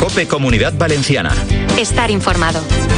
COPE Comunidad Valenciana. Estar informado.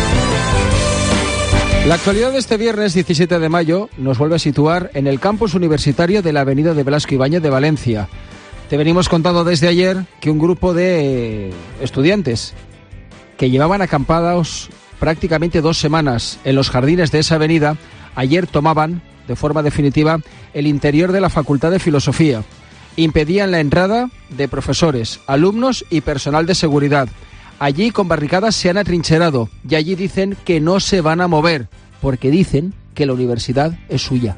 La actualidad de este viernes 17 de mayo nos vuelve a situar en el campus universitario de la avenida de Blasco Ibáñez de Valencia. Te venimos contando desde ayer que un grupo de estudiantes que llevaban acampados prácticamente 2 semanas en los jardines de esa avenida, ayer tomaban de forma definitiva el interior de la Facultad de Filosofía. Impedían la entrada de profesores, alumnos y personal de seguridad. Allí con barricadas se han atrincherado y allí dicen que no se van a mover porque dicen que la universidad es suya.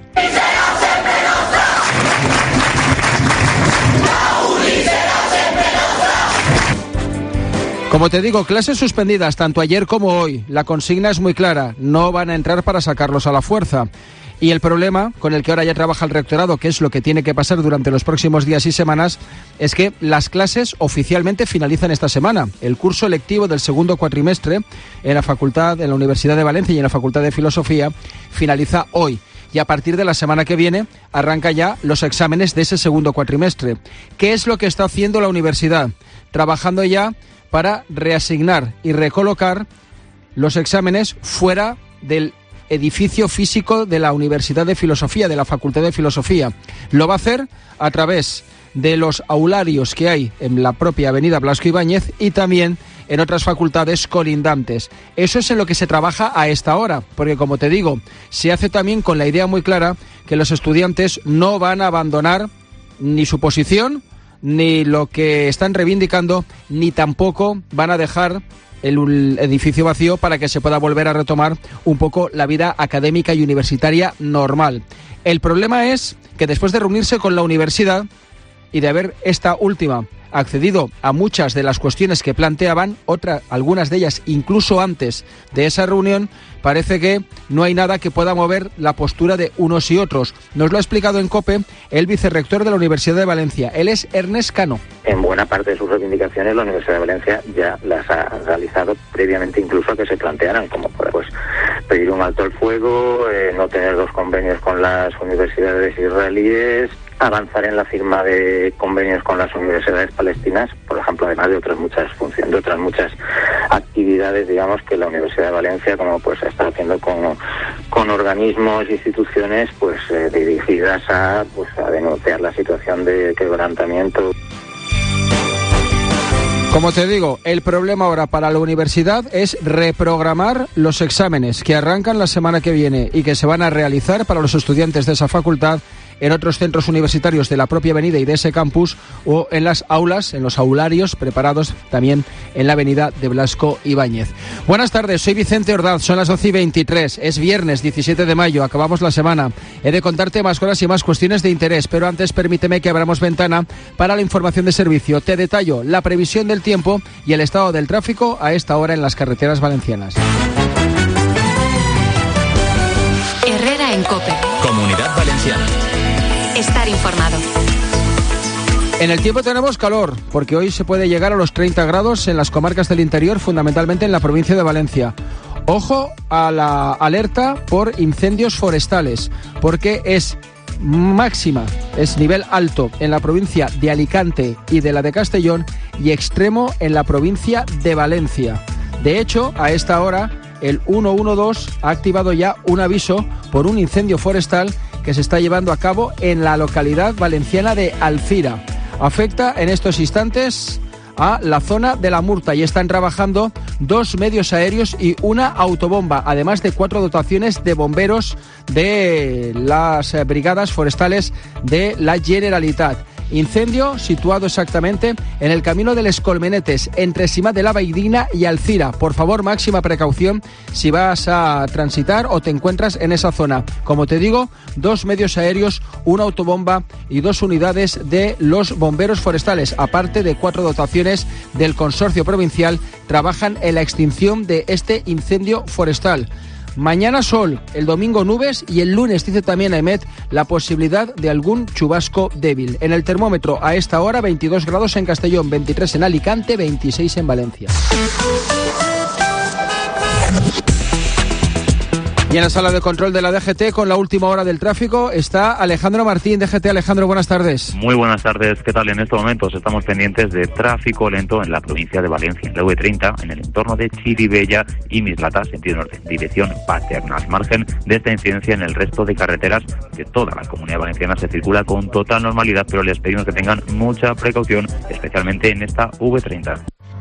Como te digo, clases suspendidas tanto ayer como hoy. La consigna es muy clara, no van a entrar para sacarlos a la fuerza. Y el problema con el que ahora ya trabaja el rectorado, que es lo que tiene que pasar durante los próximos días y semanas, es que las clases oficialmente finalizan esta semana. El curso lectivo del segundo cuatrimestre en la Universidad de Valencia y en la Facultad de Filosofía finaliza hoy. Y a partir de la semana que viene arranca ya los exámenes de ese segundo cuatrimestre. ¿Qué es lo que está haciendo la universidad? Trabajando ya para reasignar y recolocar los exámenes fuera del edificio físico de la Universidad de Filosofía, de la Facultad de Filosofía. Lo va a hacer a través de los aularios que hay en la propia avenida Blasco Ibáñez y también en otras facultades colindantes. Eso es en lo que se trabaja a esta hora, porque como te digo, se hace también con la idea muy clara que los estudiantes no van a abandonar ni su posición, ni lo que están reivindicando, ni tampoco van a dejar el edificio vacío para que se pueda volver a retomar un poco la vida académica y universitaria normal. El problema es que después de reunirse con la universidad y de haber esta última accedido a muchas de las cuestiones que planteaban, algunas de ellas incluso antes de esa reunión, parece que no hay nada que pueda mover la postura de unos y otros. Nos lo ha explicado en COPE el vicerrector de la Universidad de Valencia. Él es Ernest Cano. En buena parte de sus reivindicaciones la Universidad de Valencia ya las ha realizado previamente incluso a que se plantearan, como pues pedir un alto al fuego, no tener los convenios con las universidades israelíes, avanzar en la firma de convenios con las universidades palestinas, por ejemplo, además de otras muchas funciones, de otras muchas actividades, digamos, que la Universidad de Valencia, como pues está haciendo con organismos, instituciones, pues dirigidas a denunciar la situación de quebrantamiento. Como te digo, el problema ahora para la universidad es reprogramar los exámenes que arrancan la semana que viene y que se van a realizar para los estudiantes de esa facultad en otros centros universitarios de la propia avenida y de ese campus o en las aulas, en los aularios preparados también en la avenida de Blasco Ibáñez. Buenas tardes, soy Vicente Ordaz, son las 12:23, es viernes 17 de mayo, acabamos la semana. He de contarte más cosas y más cuestiones de interés, pero antes permíteme que abramos ventana para la información de servicio. Te detallo la previsión del tiempo y el estado del tráfico a esta hora en las carreteras valencianas. Herrera en COPE. Comunidad Valenciana. Estar informado. En el tiempo tenemos calor, porque hoy se puede llegar a los 30 grados en las comarcas del interior, fundamentalmente en la provincia de Valencia. Ojo a la alerta por incendios forestales, porque es máxima, es nivel alto en la provincia de Alicante y de la de Castellón y extremo en la provincia de Valencia. De hecho, a esta hora, el 112 ha activado ya un aviso por un incendio forestal que se está llevando a cabo en la localidad valenciana de Alcira. Afecta en estos instantes a la zona de la Murta y están trabajando 2 medios aéreos y una autobomba, además de 4 dotaciones de bomberos de las brigadas forestales de la Generalitat. Incendio situado exactamente en el camino de Les Colmenetes, entre Sima de la Baidina y Alcira. Por favor, máxima precaución si vas a transitar o te encuentras en esa zona. Como te digo, 2 medios aéreos, una autobomba y 2 unidades de los bomberos forestales, aparte de 4 dotaciones del consorcio provincial, trabajan en la extinción de este incendio forestal. Mañana sol, el domingo nubes y el lunes, dice también Emet, la posibilidad de algún chubasco débil. En el termómetro a esta hora 22 grados en Castellón, 23 en Alicante, 26 en Valencia. Y en la sala de control de la DGT, con la última hora del tráfico, está Alejandro Martín, DGT. Alejandro, buenas tardes. Muy buenas tardes. ¿Qué tal? En estos momentos estamos pendientes de tráfico lento en la provincia de Valencia, en la V30, en el entorno de Chirivella y Mislata, sentido norte, dirección Paterna. Al margen de esta incidencia, en el resto de carreteras de toda la Comunidad Valenciana se circula con total normalidad, pero les pedimos que tengan mucha precaución, especialmente en esta V30.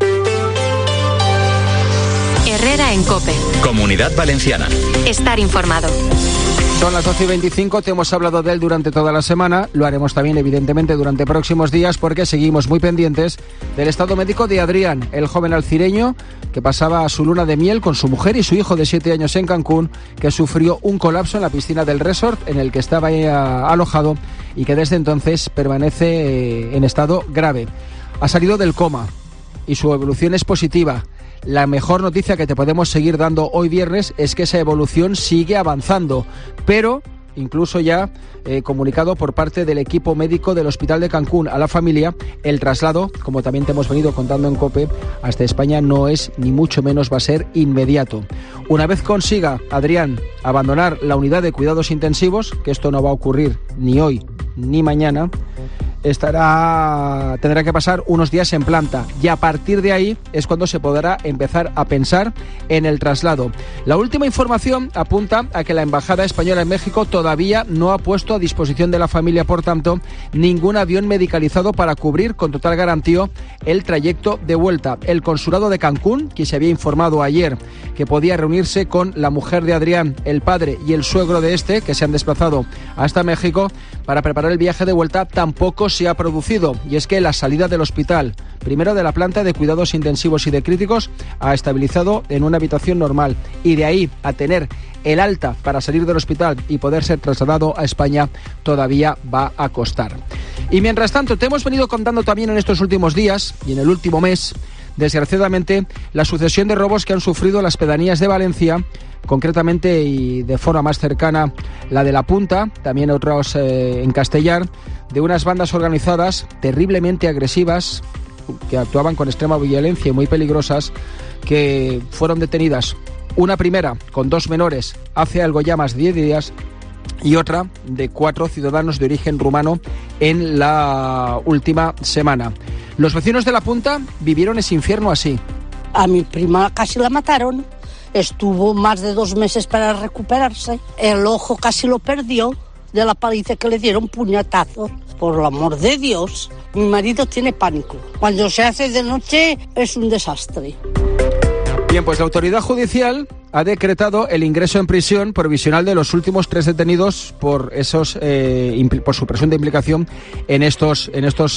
Herrera en COPE. Comunidad Valenciana. Estar informado. Son las 12:25, te hemos hablado de él durante toda la semana, lo haremos también evidentemente durante próximos días porque seguimos muy pendientes del estado médico de Adrián, el joven alcireño que pasaba su luna de miel con su mujer y su hijo de 7 años en Cancún, que sufrió un colapso en la piscina del resort en el que estaba alojado y que desde entonces permanece en estado grave. Ha salido del coma y su evolución es positiva. La mejor noticia que te podemos seguir dando hoy viernes es que esa evolución sigue avanzando, pero incluso ya comunicado por parte del equipo médico del Hospital de Cancún a la familia, el traslado, como también te hemos venido contando en COPE, hasta España no es ni mucho menos va a ser inmediato. Una vez consiga Adrián abandonar la unidad de cuidados intensivos, que esto no va a ocurrir ni hoy ni mañana, tendrá que pasar unos días en planta y a partir de ahí es cuando se podrá empezar a pensar en el traslado. La última información apunta a que la Embajada Española en México todavía no ha puesto a disposición de la familia, por tanto, ningún avión medicalizado para cubrir con total garantía el trayecto de vuelta. El Consulado de Cancún, que se había informado ayer que podía reunirse con la mujer de Adrián, el padre y el suegro de este, que se han desplazado hasta México para preparar el viaje de vuelta, tampoco se ha producido, y es que la salida del hospital, primero de la planta de cuidados intensivos y de críticos, ha estabilizado en una habitación normal, y de ahí a tener el alta para salir del hospital y poder ser trasladado a España todavía va a costar. Y mientras tanto, te hemos venido contando también en estos últimos días y en el último mes, desgraciadamente, la sucesión de robos que han sufrido las pedanías de Valencia, concretamente y de forma más cercana la de La Punta, también otros en Castellar, de unas bandas organizadas terriblemente agresivas que actuaban con extrema violencia y muy peligrosas, que fueron detenidas. Una primera con 2 menores hace algo ya más de 10 días y otra de 4 ciudadanos de origen rumano en la última semana. Los vecinos de La Punta vivieron ese infierno así. A mi prima casi la mataron. Estuvo más de 2 meses para recuperarse. El ojo casi lo perdió de la paliza que le dieron, puñetazos. Por el amor de Dios. Mi marido tiene pánico. Cuando se hace de noche es un desastre. Bien, pues la autoridad judicial ha decretado el ingreso en prisión provisional de los últimos 3 detenidos por por su presunta implicación en estos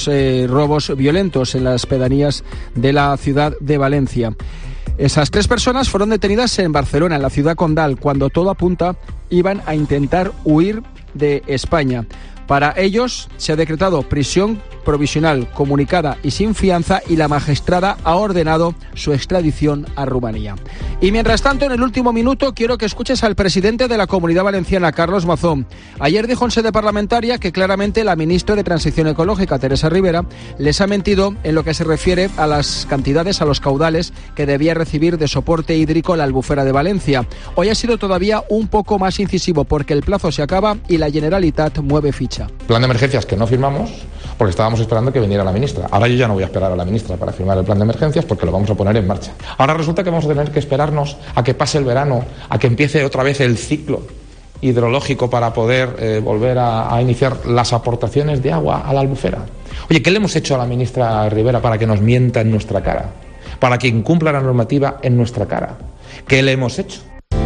robos violentos en las pedanías de la ciudad de Valencia. Esas 3 personas fueron detenidas en Barcelona, en la ciudad condal, cuando todo apunta iban a intentar huir de España. Para ellos se ha decretado prisión provisional comunicada y sin fianza, y la magistrada ha ordenado su extradición a Rumanía. Y mientras tanto, en el último minuto, quiero que escuches al presidente de la Comunidad Valenciana, Carlos Mazón. Ayer dijo en sede parlamentaria que claramente la ministra de Transición Ecológica, Teresa Rivera, les ha mentido en lo que se refiere a las cantidades, a los caudales que debía recibir de soporte hídrico la Albufera de Valencia. Hoy ha sido todavía un poco más incisivo porque el plazo se acaba y la Generalitat mueve ficha. Plan de emergencias que no firmamos porque estábamos esperando que viniera la ministra. Ahora yo ya no voy a esperar a la ministra para firmar el plan de emergencias porque lo vamos a poner en marcha. Ahora resulta que vamos a tener que esperarnos a que pase el verano, a que empiece otra vez el ciclo hidrológico para poder volver a iniciar las aportaciones de agua a la Albufera. Oye, ¿qué le hemos hecho a la ministra Rivera para que nos mienta en nuestra cara? Para que incumpla la normativa en nuestra cara. ¿Qué le hemos hecho?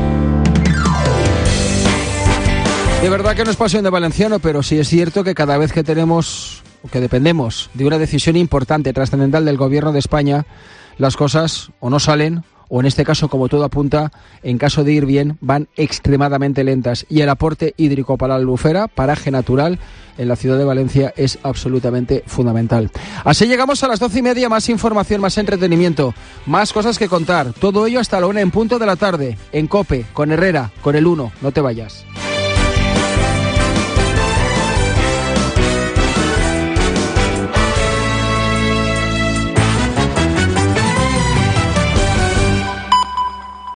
De verdad que no es pasión de valenciano, pero sí es cierto que cada vez que dependemos de una decisión importante, trascendental del Gobierno de España, las cosas o no salen, o en este caso, como todo apunta, en caso de ir bien, van extremadamente lentas. Y el aporte hídrico para la Albufera, paraje natural en la ciudad de Valencia, es absolutamente fundamental. Así llegamos a las 12:30, más información, más entretenimiento, más cosas que contar. Todo ello hasta la 1 en punto de la tarde, en COPE, con Herrera, con el 1. No te vayas.